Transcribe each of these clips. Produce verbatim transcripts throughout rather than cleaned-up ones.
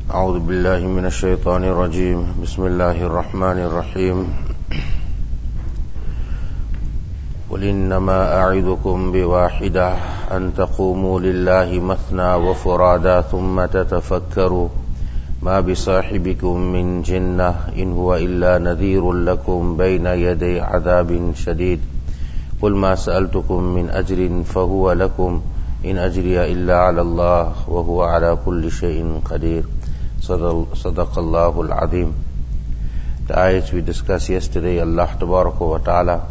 أعوذ بالله من الشيطان الرجيم بسم الله الرحمن الرحيم قل إنما أعظكم بواحدة أن تقوموا لله مثنى وفرادا ثم تتفكروا ما بصاحبكم من جنة إن هو إلا نذير لكم بين يدي عذاب شديد قل ما سألتكم من أجر فهو لكم إن أجري إلا على الله وهو على كل شيء قدير صدق الله العظيم. The ayats we discussed yesterday, Allah Tabaraka wa Ta'ala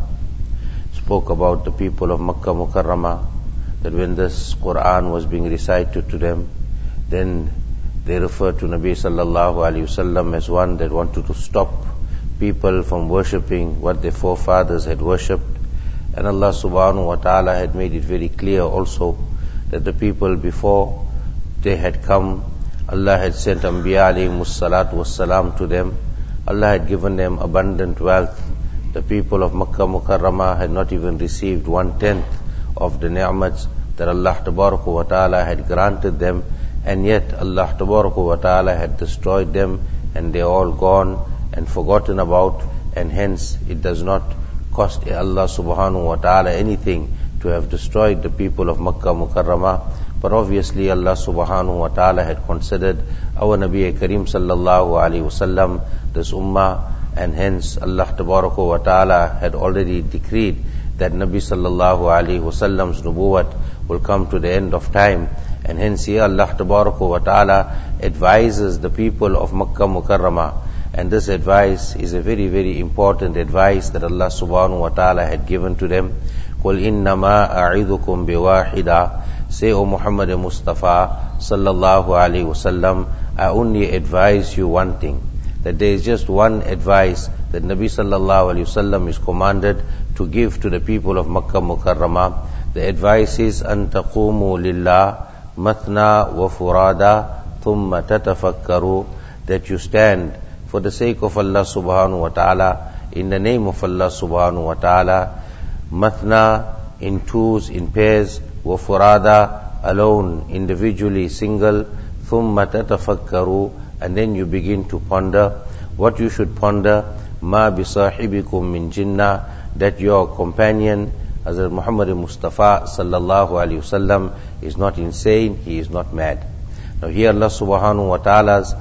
spoke about the people of Makkah Mukarramah, that when this Quran was being recited to them, then they referred to Nabi Sallallahu Alaihi Wasallam as one that wanted to stop people from worshipping what their forefathers had worshipped. And Allah Subhanahu wa Ta'ala had made it very clear also that the people before they had come, Allah had sent Anbiya alayhimus salatu wassalam to them. Allah had given them abundant wealth. The people of Makkah Mukarramah had not even received one-tenth of the ni'mats that Allah Tabaraka wa Ta'ala had granted them, and yet Allah Tabaraka wa Ta'ala had destroyed them, and they are all gone and forgotten about, and hence it does not cost Allah Subhanahu wa Ta'ala anything to have destroyed the people of Makkah Mukarramah. But obviously Allah Subhanahu wa Ta'ala had considered our Nabi Kareem Sallallahu Alaihi Wasallam, this ummah, and hence Allah Tabaraka wa Ta'ala had already decreed that Nabi Sallallahu Alaihi Wasallam's nubuwwat will come to the end of time. And hence here Allah Tabaraka wa Ta'ala advises the people of Makkah Mukarramah. And this advice is a very, very important advice that Allah Subhanahu wa Ta'ala had given to them. قُلْ إِنَّمَا أَعِذُكُمْ بِوَاحِدًا. Say, O Muhammad Mustafa Sallallahu Alaihi Wasallam, I only advise you one thing. That there is just one advice that Nabi Sallallahu Alaihi Wasallam is commanded to give to the people of Makkah Mukarramah. The advice is أَن تَقُومُوا لِلَّهِ مَثْنَى وَفُرَادًا ثُمَّ تَتَفَكَّرُوا. That you stand for the sake of Allah Subhanahu wa Ta'ala, in the name of Allah Subhanahu wa Ta'ala, mathna, in twos, in pairs, wa furada, alone, individually, single, thumma tatafakkaru, and then you begin to ponder. What you should ponder, ma bisahibikum min jinnah, that your companion, Hazrat Muhammad Mustafa Sallallahu Alaihi Wasallam, is not insane, he is not mad. Now here Allah Subhanahu wa Ta'ala's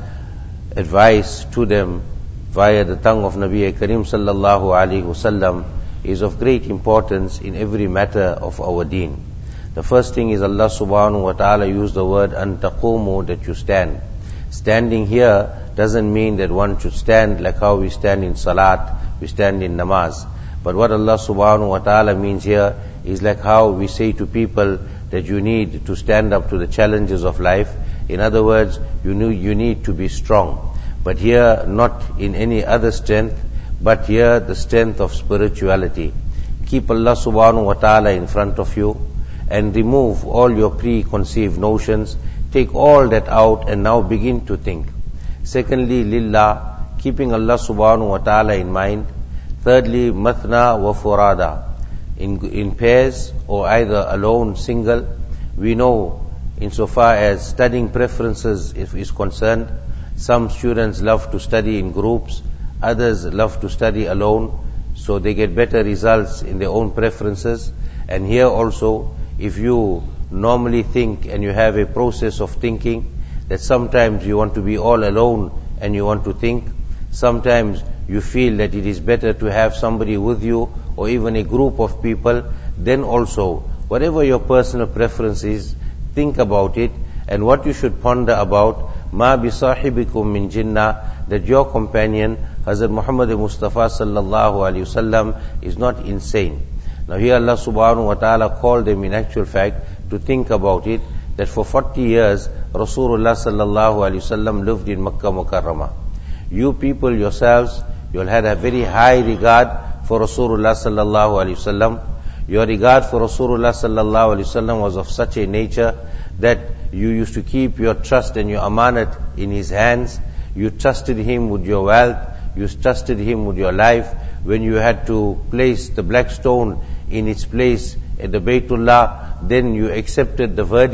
advice to them via the tongue of Nabi Kareem Sallallahu Alaihi Wasallam is of great importance in every matter of our deen. The first thing is Allah Subhanahu wa Ta'ala used the word an taqumu, that you stand. Standing here doesn't mean that one should stand like how we stand in salat, we stand in namaz. But what Allah Subhanahu wa Ta'ala means here is like how we say to people that you need to stand up to the challenges of life. In other words, you know, you need to be strong. But here, not in any other strength, but here the strength of spirituality. Keep Allah Subhanahu wa Ta'ala in front of you and remove all your preconceived notions. Take all that out and now begin to think. Secondly, lillah, keeping Allah Subhanahu wa Ta'ala in mind. Thirdly, mathna wa furada, in, in pairs or either alone, single. We know insofar as studying preferences is, is concerned, some students love to study in groups, others love to study alone, so they get better results in their own preferences. And here also, if you normally think and you have a process of thinking, that sometimes you want to be all alone and you want to think, sometimes you feel that it is better to have somebody with you or even a group of people, then also, whatever your personal preference is, think about it. And what you should ponder about, ma bisahibikum min jinnah, that your companion Hazrat Muhammad Mustafa Sallallahu Alaihi Wasallam is not insane. Now here Allah Subhanahu wa Ta'ala called them in actual fact to think about it, that for forty years Rasulullah Sallallahu Alaihi Wasallam lived in Makkah Mukarramah. You people yourselves, you'll have a very high regard for Rasulullah Sallallahu Alaihi Wasallam. Your regard for Rasulullah Sallallahu Alaihi Wasallam was of such a nature that you used to keep your trust and your amanat in his hands. You trusted him with your wealth, you trusted him with your life. When you had to place the black stone in its place at the Baytullah, then you accepted the verdict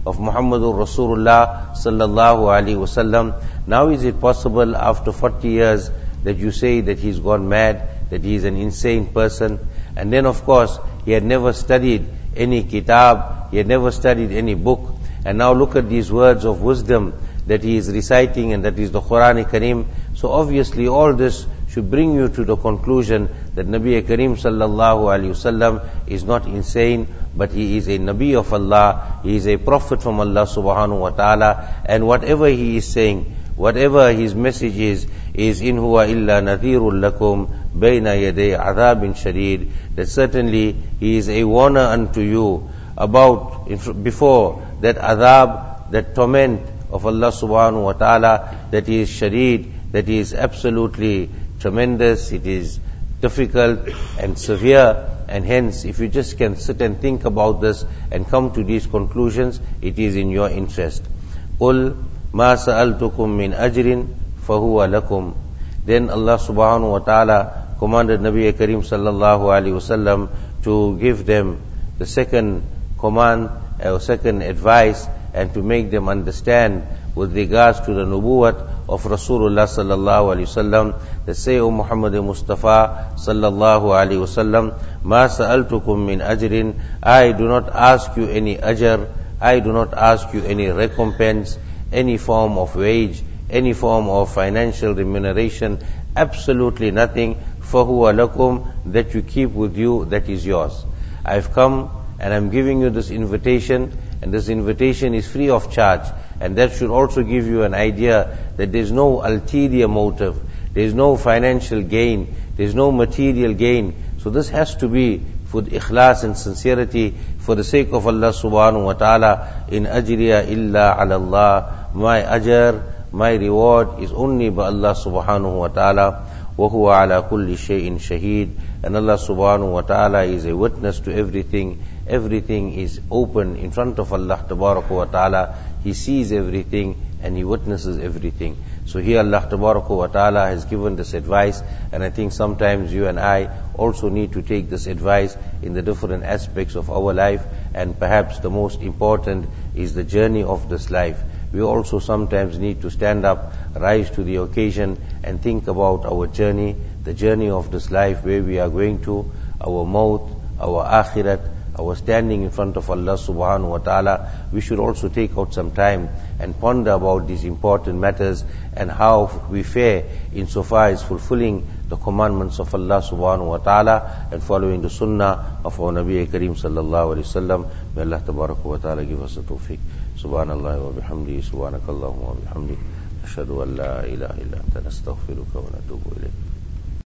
of Muhammadur Rasulullah sallallahu alaihi wasallam. Now is it possible after forty years that you say that he's gone mad, that he is an insane person? And then of course, he had never studied any kitab, he had never studied any book. And now look at these words of wisdom that he is reciting, and that is the Quran-e-Kareem. So obviously all this should bring you to the conclusion that Nabi Kareem sallallahu alaihi wasallam is not insane, but he is a Nabi of Allah, he is a prophet from Allah subhanahu wa ta'ala, and whatever he is saying, whatever his message is, is in huwa illa nadhirul lakum bayna yaday adhabin shadeed, that certainly he is a warner unto you about, before that adhab, that torment of Allah subhanahu wa ta'ala, that is shadeed, that is absolutely tremendous, it is difficult and severe, and hence if you just can sit and think about this and come to these conclusions, it is in your interest. قُلْ مَا سَأَلْتُكُم مِّنْ أَجْرٍ فَهُوَ لَكُمْ. Then Allah subhanahu wa ta'ala commanded Nabi Kareem sallallahu alaihi wasallam to give them the second command, or second advice, and to make them understand with regards to the nubuwwat of Rasulullah sallallahu alaihi wasallam. They say, O Muhammad Mustafa sallallahu alaihi wasallam, Ma sa'altukum min ajrin, I do not ask you any ajr, I do not ask you any recompense, any form of wage, any form of financial remuneration, absolutely nothing. فَهُوَ لَكُمْ, that you keep with you, that is yours. I've come and I'm giving you this invitation, and this invitation is free of charge. And that should also give you an idea that there is no ulterior motive, there is no financial gain, there is no material gain. So this has to be for the ikhlas and sincerity, for the sake of Allah subhanahu wa ta'ala. In ajriya illa ala Allah, my ajr, my reward is only by Allah subhanahu wa ta'ala. Wa huwa ala kulli shay'in shaheed, and Allah subhanahu wa ta'ala is a witness to everything. Everything is open in front of Allah tabaraka wa ta'ala. He sees everything and He witnesses everything. So here Allah tabaraka wa ta'ala has given this advice, and I think sometimes you and I also need to take this advice in the different aspects of our life, and perhaps the most important is the journey of this life. We also sometimes need to stand up, rise to the occasion, and think about our journey, the journey of this life, where we are going to, our maut, our akhirat, our standing in front of Allah subhanahu wa ta'ala. We should also take out some time and ponder about these important matters, and how we fare insofar as fulfilling the commandments of Allah subhanahu wa ta'ala and following the sunnah of our Nabi Kareem sallallahu alayhi wa sallam. May Allah tabaraka wa ta'ala give us the tawfiq. Subhanallah wa bihamdihi, subhanakallahumma wa bihamdihi, ashhadu an la ilaha illa anta, nastaghfiruka wa natubu ilayk.